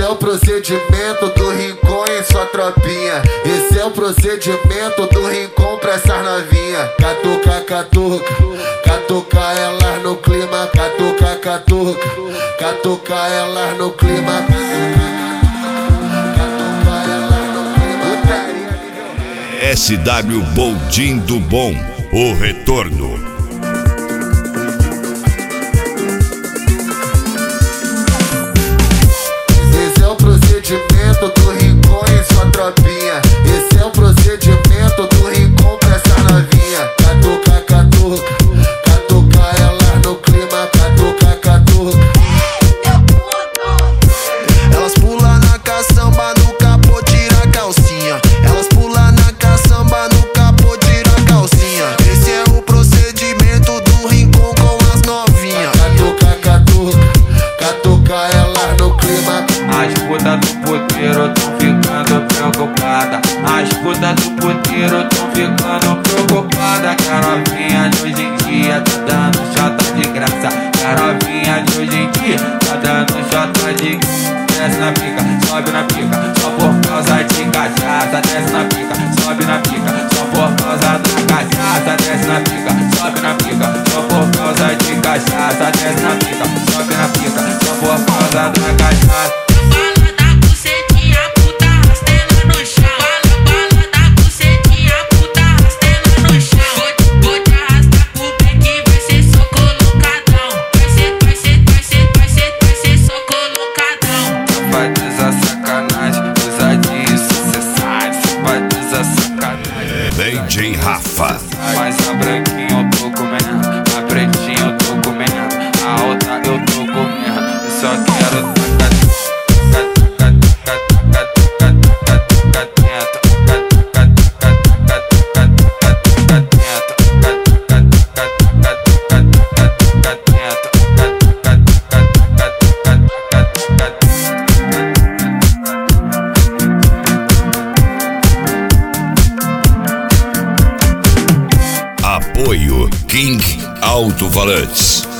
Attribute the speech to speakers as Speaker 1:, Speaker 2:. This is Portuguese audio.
Speaker 1: é o procedimento do Rincon em sua tropinha. Esse é o procedimento do Rincon pra essas novinha. Catuca, catuca, catuca elas no clima. Catuca, catuca, catuca elas no clima.
Speaker 2: SW Boldin do Bom, o retorno.
Speaker 1: Esse é o procedimento do Rincon em sua tropinha. Esse é o procedimento do Rincon pra essa novinha. Catuca, catuca, catuca elas no clima. Catuca, catuca.
Speaker 3: Elas pulam na caçamba, no capô tira a calcinha. Elas pulam na caçamba, no capô tira a calcinha. Esse é o procedimento do Rincon com as novinhas.
Speaker 1: Catuca, catuca, catuca elas no clima.
Speaker 4: As putas do puteiro tão ficando preocupada. As putas do puteiro tão ficando preocupada. Que a novinha de hoje em dia tá dando chota de graça. Que a novinha de hoje em dia tá dando chota de graça. Desce na pica, sobe na pica, só por causa de cachaça. Desce na pica, sobe na pica, só por causa da cachaça. Desce na pica, sobe na pica, só por causa de cachaça. Desce na pica, sobe na pica, só por causa da cachaça.
Speaker 5: Bala da bucetinha, puta rastela no chão. Bala da bucetinha, puta rastela no chão. Vou te arrastar pro beck, vai ser só colocadão. Vai ser só colocadão.
Speaker 4: Safadeza, sacanagem, ousadia, sucessagem. Safadeza, sacanagem.
Speaker 2: DJ Rafa.
Speaker 4: Mas a branquinha eu tô comendo, a pretinha eu tô comendo, a outra eu tô comendo. Eu só quero tacar.
Speaker 2: Apoio King Alto Volantes.